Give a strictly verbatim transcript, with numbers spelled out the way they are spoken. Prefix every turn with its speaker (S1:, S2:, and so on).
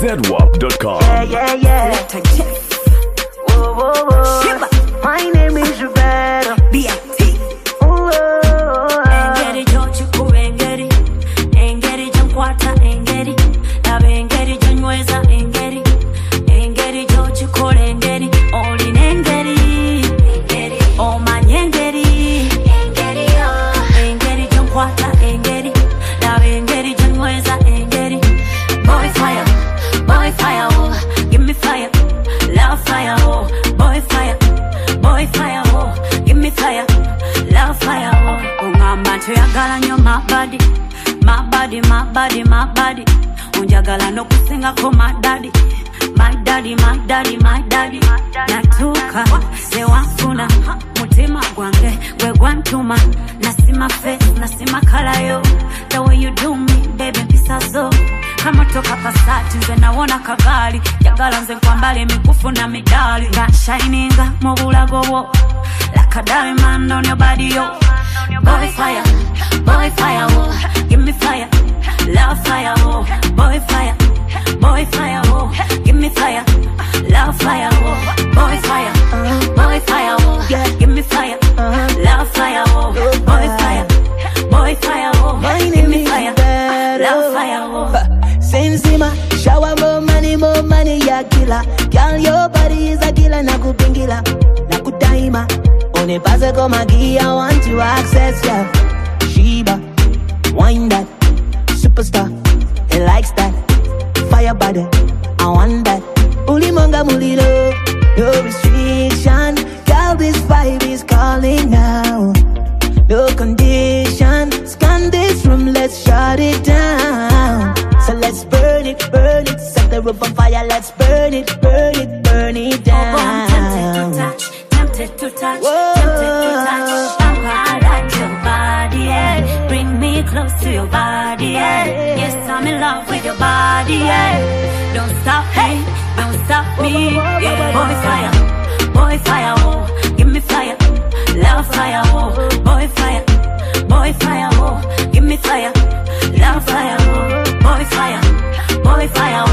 S1: Z W A P dot com.
S2: Yeah, yeah, yeah. Whoa, whoa, whoa. My name is Roberto.
S3: B I T. Engeri George Engeri. Engeri Jankwata Engeri. Love Engeri Janweza Engeri. Engeri George Engeri. Oli Engeri. Engeri. Oh man Engeri. Engeri. Engeri Jankwata Engeri. Love Engeri Janweza Engeri. Boy fire. Boy fire. Oh. Give me fire. Love fire. Oh. Boy fire. Boy fire. Oh. Give me fire. Love fire. Oh. Ungamba tuyagala nyo my body. My body, my body, my body. Unjagala no kusinga ko my daddy. My daddy, my daddy, my daddy. Natuka, se wafuna. Mutima gwange, we gwantuma. Nasima face, nasima color yo. The way you do me, baby, pisa zo. Kama toka pasati, nze nawona kagali. Jagala nze kwa mbali, mikufu na midali. Got shininga, mobula gowo. Like a diamond on your body, yo. Boy fire, boy fire, oh. Give me fire, love fire, oh. Boy fire, boy fire, oh. Give me fire, love fire, oh. Boy fire, boy fire, oh. Give me fire, love fire, oh. Boy fire, boy fire, oh. Give me fire, love fire, oh.
S2: Sensima, shower more money, more money, ya killer. Girl, your body is a killer, nakupingila, nakutaima. One pase koma gi, I want to access ya. Sheba, wine that, superstar, he likes that. Fire body, I want that. Ulimonga mulilo, no restriction. Girl, this vibe is calling now. No condition, scan this room, let's shut it down. So let's burn it, burn it, set the roof on fire, let's burn it, burn it, burn it down.
S3: Oh, I'm tempted to touch, tempted to touch,
S2: Whoa.
S3: tempted to touch. Oh, I like your body, yeah. Bring me close to your body, yeah. Yes, I'm in love with your body, yeah. Don't stop me, don't stop me, yeah. Boy fire, boy fire, oh. Give me fire, love fire, oh. Boy fire, boy fire, oh. Give me fire, love fire, oh. Boy fire, boy fire, oh.